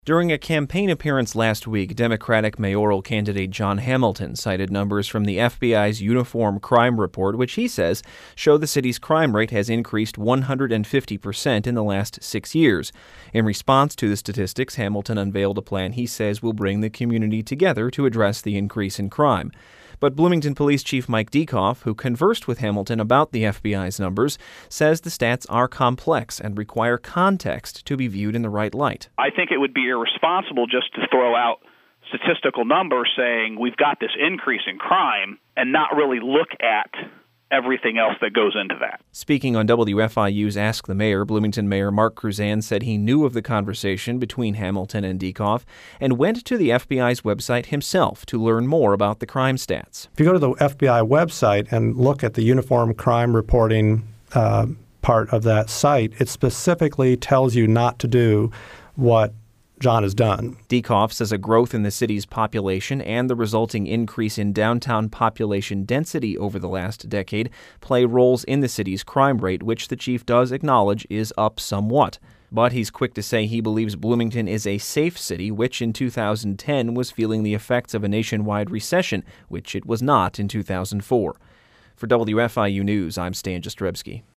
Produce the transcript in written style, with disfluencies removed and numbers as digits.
During a campaign appearance last week, Democratic mayoral candidate John Hamilton cited numbers from the FBI's Uniform Crime Report, which he says show the city's crime rate has increased 150% in the last 6 years. In response to the statistics, Hamilton unveiled a plan he says will bring the community together to address the increase in crime. But Bloomington Police Chief Mike Dieckhoff, who conversed with Hamilton about the FBI's numbers, says the stats are complex and require context to be viewed in the right light. I think it would be irresponsible just to throw out statistical numbers saying we've got this increase in crime and not really look at everything else that goes into that. Speaking on WFIU's Ask the Mayor, Bloomington Mayor Mark Kruzan said he knew of the conversation between Hamilton and Dieckhoff and went to the FBI's website himself to learn more about the crime stats. If you go to the FBI website and look at the Uniform Crime Reporting part of that site, it specifically tells you not to do what John has done. Dieckhoff says a growth in the city's population and the resulting increase in downtown population density over the last decade play roles in the city's crime rate, which the chief does acknowledge is up somewhat. But he's quick to say he believes Bloomington is a safe city, which in 2010 was feeling the effects of a nationwide recession, which it was not in 2004. For WFIU News, I'm Stan Jastrzebski.